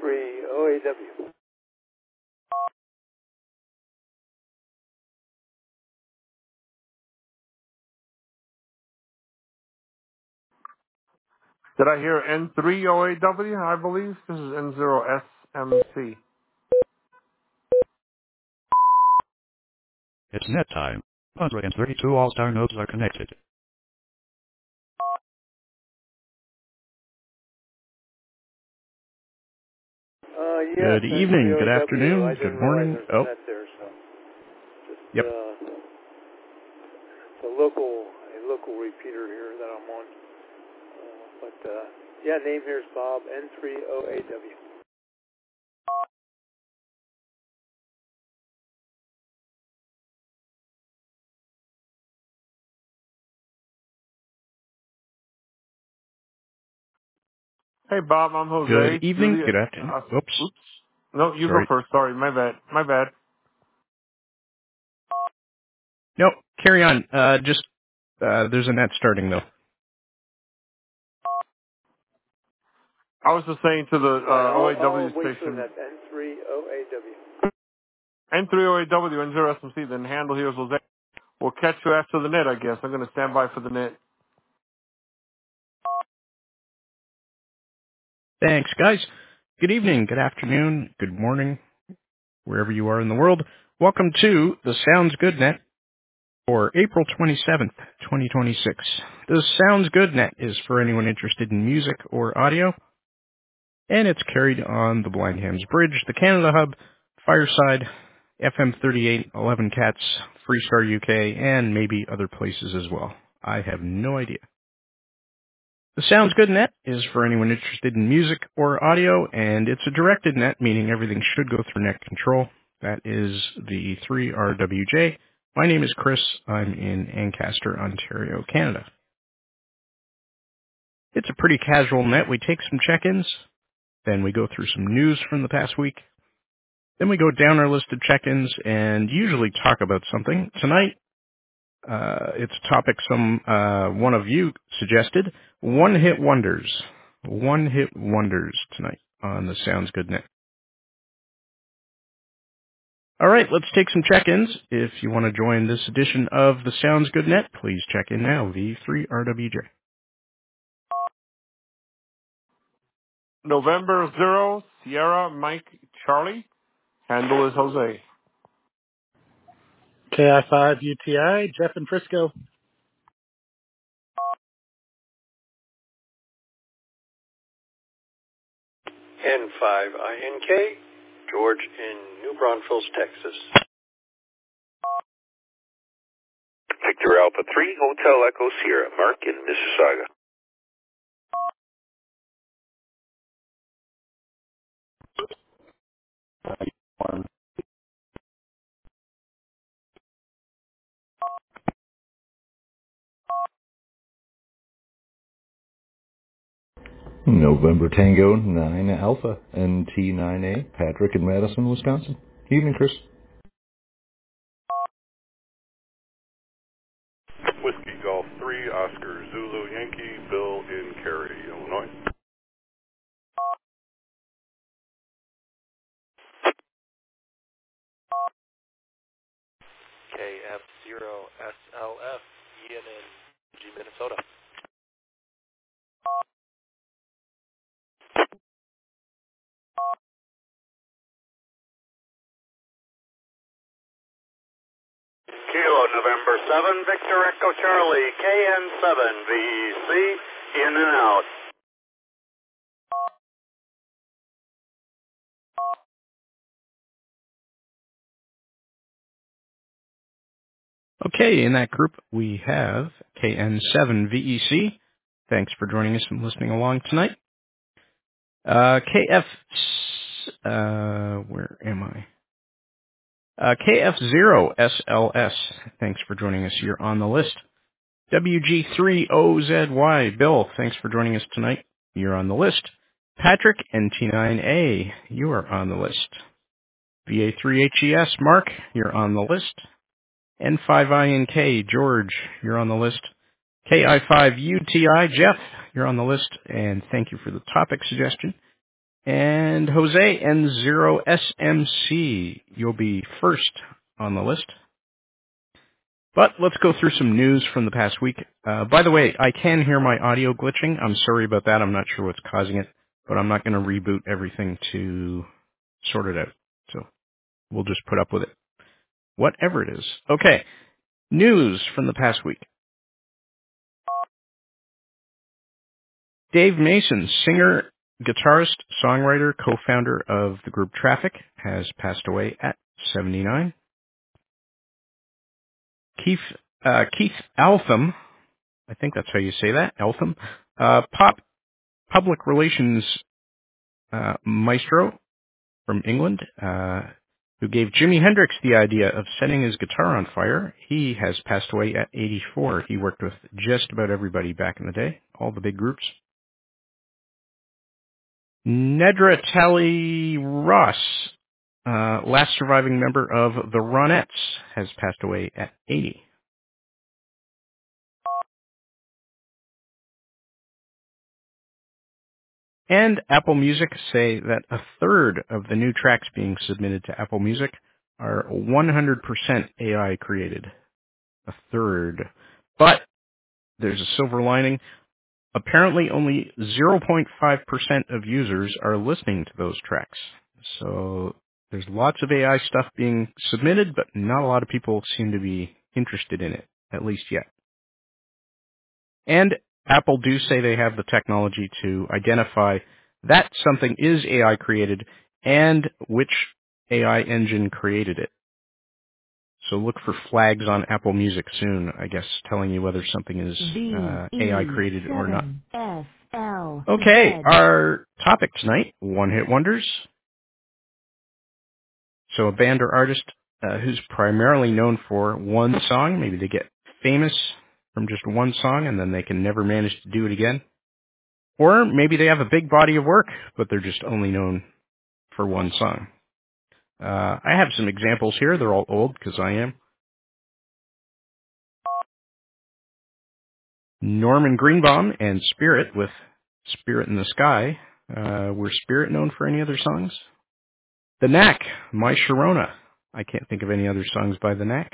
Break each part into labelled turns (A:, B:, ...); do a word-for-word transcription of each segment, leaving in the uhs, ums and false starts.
A: three O A W.
B: Did I hear N three O A W, I believe? This is N zero S M C.
C: It's net time. one hundred thirty-two All-Star nodes are connected.
A: Uh, yes,
C: Good
A: N three
C: evening,
A: O
C: good
A: A W. I
C: afternoon, good
A: didn't realize
C: morning.
A: there's a
C: Oh,
A: net there, so just
C: yep.
A: uh, it's a local a local repeater here that I'm on. Uh, but uh, yeah, name here is Bob, N three O A W.
B: Hey, Bob, I'm
C: Good
B: Jose.
C: evening,
B: Juliet.
C: good afternoon.
B: Uh,
C: Oops,
B: oops. No, you go
C: sorry.
B: first. Sorry, my bad. My bad.
C: No, carry on. Uh, just, uh, there's a net starting though.
B: I was just saying to the
A: Right,
B: uh,
A: I'll,
B: O A W
A: I'll wait for the
B: station,
A: net, N three O A W.
B: N three O A W, N zero S M C, then handle here is Jose. We'll catch you after the net, I guess. I'm going to stand by for the net.
C: Thanks, guys. Good evening, good afternoon, good morning, wherever you are in the world. Welcome to the Sounds Good Net for April twenty-seventh, twenty twenty-six. The Sounds Good Net is for anyone interested in music or audio, and it's carried on the Blind Hams Bridge, the Canada Hub, Fireside, F M thirty-eight, eleven Cats, Freestar U K, and maybe other places as well. I have no idea. The Sounds Good Net is for anyone interested in music or audio, and it's a directed net, meaning everything should go through net control. That is the three R W J. My name is Chris. I'm in Ancaster, Ontario, Canada. It's a pretty casual net. We take some check-ins, then we go through some news from the past week, then we go down our list of check-ins and usually talk about something. Tonight, uh, it's a topic some uh, one of you suggested, one-hit wonders. One-hit wonders tonight on the Sounds Good Net. All right, let's take some check-ins. If you want to join this edition of the Sounds Good Net, please check in now, V three R W J.
B: November zero, Sierra Mike Charlie. Handle is Jose.
D: K I five U T I, Jeff in Frisco.
E: N five I N K, George in New Braunfels, Texas.
F: Victor Alpha three, Hotel Echo Sierra, Mark in Mississauga.
G: November Tango nine Alpha, N T nine A, Patrick in Madison, Wisconsin. Evening, Chris.
H: Whiskey Golf three, Oscar Zulu Yankee, Bill in Cary, Illinois.
E: K F zero S L F, Ian in G, Minnesota.
I: Kilo November seven, Victor Echo Charlie, K N seven, V E C, in and out.
C: Okay, in that group, we have K N seven V E C. Thanks for joining us and listening along tonight. Uh, K F, uh, where am I? Uh, K F zero S L S. Thanks for joining us. You're on the list. W G three O Z Y. Bill, thanks for joining us tonight. You're on the list. Patrick, N T nine A. You are on the list. V A three H E S. Mark, you're on the list. N five I N K. George, you're on the list. K I five U T I. Jeff, you're on the list. And thank you for the topic suggestion. And Jose N zero S M C, you'll be first on the list. But let's go through some news from the past week. Uh, by the way, I can hear my audio glitching. I'm sorry about that. I'm not sure what's causing it, but I'm not going to reboot everything to sort it out. So we'll just put up with it, whatever it is. Okay, news from the past week. Dave Mason, singer, guitarist, songwriter, co-founder of the group Traffic, has passed away at seventy-nine. Keith, uh, Keith Altham, I think that's how you say that, Altham, uh, pop public relations uh, maestro from England, uh, who gave Jimi Hendrix the idea of setting his guitar on fire. He has passed away at eighty-four. He worked with just about everybody back in the day, all the big groups. Nedra Talley Ross, uh, last surviving member of the Ronettes, has passed away at eighty. And Apple Music say that a third of the new tracks being submitted to Apple Music are one hundred percent A I created. A third. But there's a silver lining. Apparently only zero point five percent of users are listening to those tracks. So there's lots of A I stuff being submitted, but not a lot of people seem to be interested in it, at least yet. And Apple do say they have the technology to identify that something is A I created and which A I engine created it. So look for flags on Apple Music soon, I guess, telling you whether something is uh, A I created or not.
J: S L
C: Okay, our topic tonight, one-hit wonders. So a band or artist uh, who's primarily known for one song, maybe they get famous from just one song and then they can never manage to do it again. Or maybe they have a big body of work, but they're just only known for one song. Uh, I have some examples here. They're all old because I am. Norman Greenbaum and Spirit with Spirit in the Sky. Uh, were Spirit known for any other songs? The Knack, My Sharona. I can't think of any other songs by The Knack.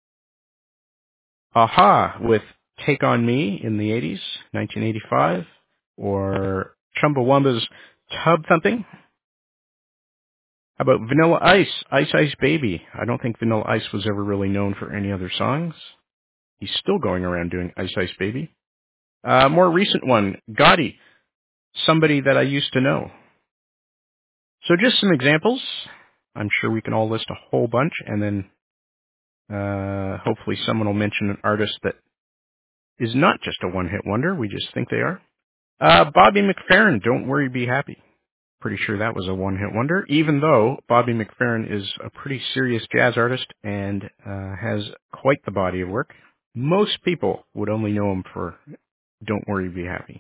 C: Aha with Take On Me in the eighties, nineteen eighty-five. Or Chumbawamba's Tub Thumping. How about Vanilla Ice, Ice Ice Baby? I don't think Vanilla Ice was ever really known for any other songs. He's still going around doing Ice Ice Baby. Uh, more recent one, Gotti, Somebody That I Used to Know. So just some examples. I'm sure we can all list a whole bunch, and then uh, hopefully someone will mention an artist that is not just a one-hit wonder. We just think they are. Uh, Bobby McFerrin, Don't Worry, Be Happy. Pretty sure that was a one-hit wonder, even though Bobby McFerrin is a pretty serious jazz artist and uh, has quite the body of work. Most people would only know him for Don't Worry, Be Happy.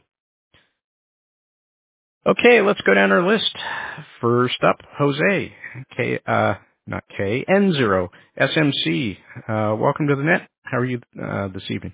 C: Okay, let's go down our list. First up, Jose, K, uh, not K, N zero, S M C. Uh, welcome to the net. How are you uh, this evening?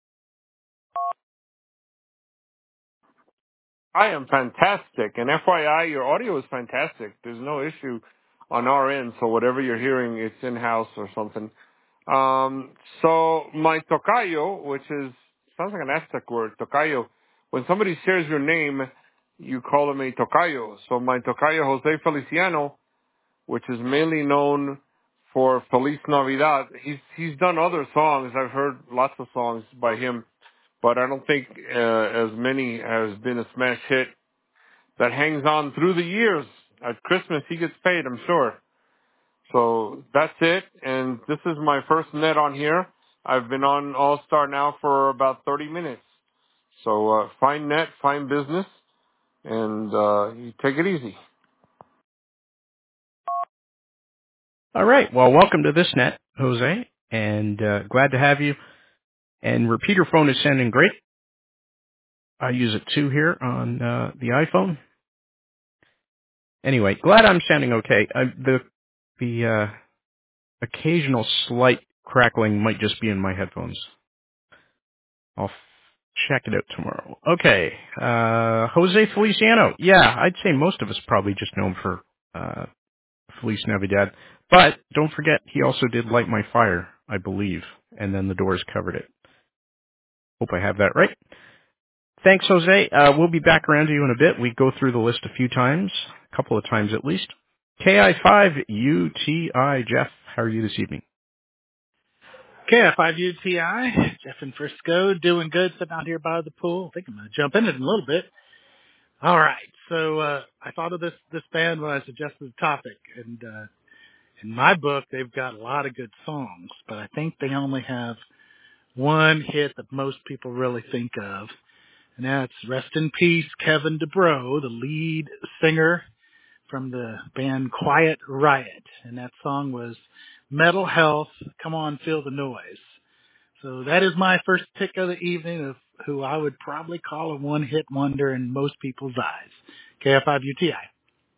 B: I am fantastic. And F Y I, your audio is fantastic. There's no issue on our end. So whatever you're hearing, it's in-house or something. Um, so my tocayo, which is, sounds like an Aztec word, tocayo. When somebody shares your name, you call them a tocayo. So my tocayo, Jose Feliciano, which is mainly known for Feliz Navidad. He's, he's done other songs. I've heard lots of songs by him. But I don't think uh, as many has been a smash hit that hangs on through the years. At Christmas, he gets paid, I'm sure. So that's it. And this is my first net on here. I've been on All-Star now for about thirty minutes. So uh, fine net, fine business, and uh, you take it easy.
C: All right. Well, welcome to this net, Jose, and uh, glad to have you. And repeater phone is sounding great. I use it too here on uh, the iPhone. Anyway, glad I'm sounding okay. I, the the uh, occasional slight crackling might just be in my headphones. I'll check it out tomorrow. Okay, uh, Jose Feliciano. Yeah, I'd say most of us probably just know him for uh, Feliz Navidad. But don't forget, he also did Light My Fire, I believe, and then the Doors covered it. Hope I have that right. Thanks, Jose. Uh, we'll be back around to you in a bit. We go through the list a few times, a couple of times at least. K I five U T I, Jeff, how are you this evening?
D: K I five U T I, Jeff in Frisco, doing good, sitting out here by the pool. I think I'm going to jump in it in a little bit. All right, so uh, I thought of this this band when I suggested the topic, and uh, in my book, they've got a lot of good songs, but I think they only have one hit that most people really think of, and that's Rest in Peace, Kevin DuBrow, the lead singer from the band Quiet Riot, and that song was Metal Health, Come On Feel the Noise. So that is my first pick of the evening of who I would probably call a one-hit wonder in most people's eyes. K F five U T I.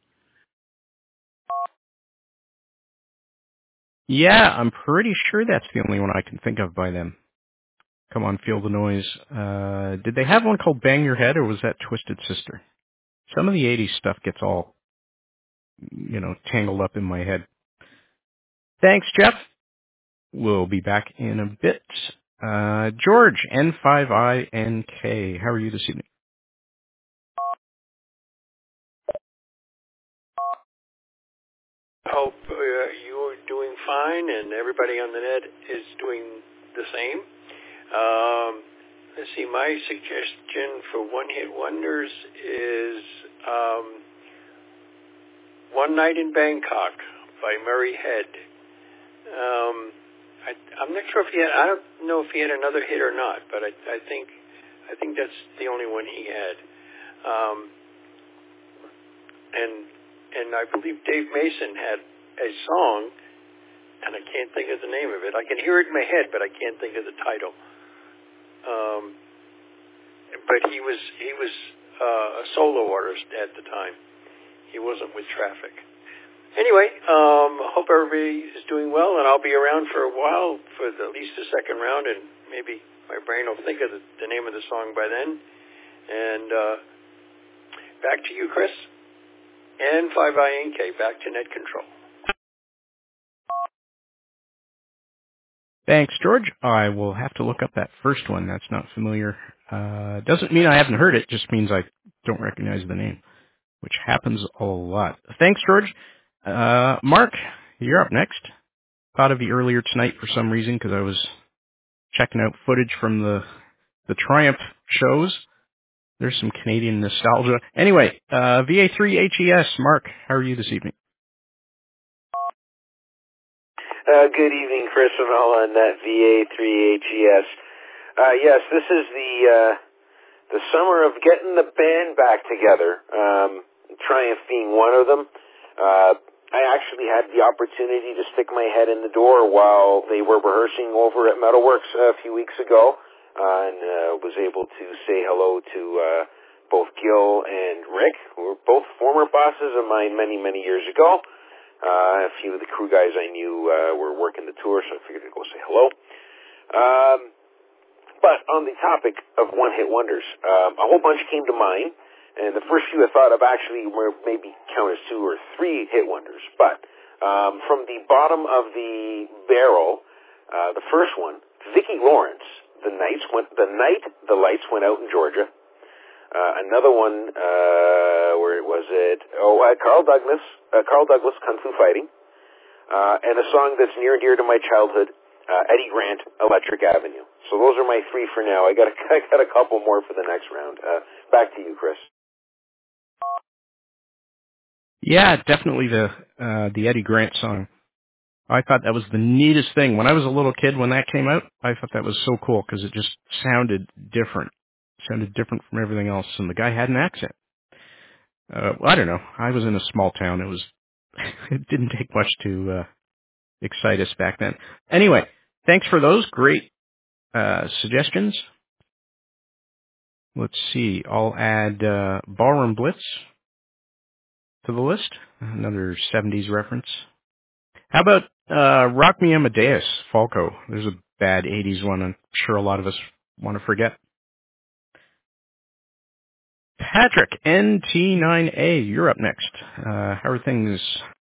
C: Yeah, I'm pretty sure that's the only one I can think of by them. Come On, Feel the Noise. Uh, did they have one called Bang Your Head, or was that Twisted Sister? Some of the eighties stuff gets all, you know, tangled up in my head. Thanks, Jeff. We'll be back in a bit. Uh, George, N five I N K, how are you this evening?
E: Hope uh, you are doing fine and everybody on the net is doing the same. Um, let's see, my suggestion for one-hit wonders is um, One Night in Bangkok by Murray Head. Um, I, I'm not sure if he had, I don't know if he had another hit or not, but I, I think I think that's the only one he had. Um, and and I believe Dave Mason had a song, and I can't think of the name of it. I can hear it in my head, but I can't think of the title. Um, but he was he was uh, a solo artist at the time. He wasn't with Traffic. Anyway, um, hope everybody is doing well, and I'll be around for a while for the, at least the second round, and maybe my brain will think of the, the name of the song by then. And uh, back to you, Chris. N five I N K, back to Net Control.
C: Thanks, George. I will have to look up that first one. That's not familiar. Uh, doesn't mean I haven't heard it, just means I don't recognize the name, which happens a lot. Thanks, George. Uh, Mark, you're up next. Thought of you earlier tonight for some reason because I was checking out footage from the the Triumph shows. There's some Canadian nostalgia. Anyway, uh, V A three H E S, Mark, how are you this evening?
F: Uh, good evening, Chris and all on that V A three H E S. Uh, yes, this is the uh, the summer of getting the band back together. Um, Triumph being one of them. Uh, I actually had the opportunity to stick my head in the door while they were rehearsing over at Metalworks a few weeks ago, uh, and uh, was able to say hello to uh, both Gil and Rick, who were both former bosses of mine many, many years ago. Uh, a few of the crew guys I knew uh, were working the tour, so I figured I'd go say hello. Um, but on the topic of one-hit wonders, um, a whole bunch came to mind. And the first few I thought of actually were maybe count as two or three hit wonders. But um, from the bottom of the barrel, uh, the first one, Vicki Lawrence, The Nights went, the Night the Lights Went Out in Georgia. Uh, another one, uh, where was it? Oh, uh, Carl Douglas, uh, Carl Douglas, Kung Fu Fighting. Uh, and a song that's near and dear to my childhood, uh, Eddie Grant, Electric Avenue. So those are my three for now. I got a, I got a couple more for the next round. Uh, back to you, Chris.
C: Yeah, definitely the uh, the Eddie Grant song. I thought that was the neatest thing. When I was a little kid, when that came out, I thought that was so cool because it just sounded different. It sounded different from everything else, and the guy had an accent. Uh, well, I don't know. I was in a small town. It was it didn't take much to uh, excite us back then. Anyway, thanks for those great uh, suggestions. Let's see. I'll add uh, Ballroom Blitz to the list. Another seventies reference. How about uh, Rock Me Amadeus, Falco? There's a bad eighties one I'm sure a lot of us want to forget. Patrick, N T nine A, you're up next. Uh, how are things?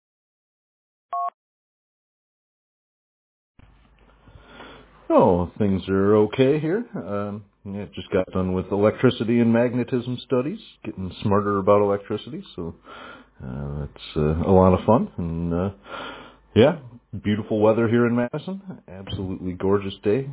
G: Oh, things are okay here. Um, yeah, just got done with electricity and magnetism studies, getting smarter about electricity, so uh, it's uh, a lot of fun. And uh, yeah, beautiful weather here in Madison. Absolutely gorgeous day.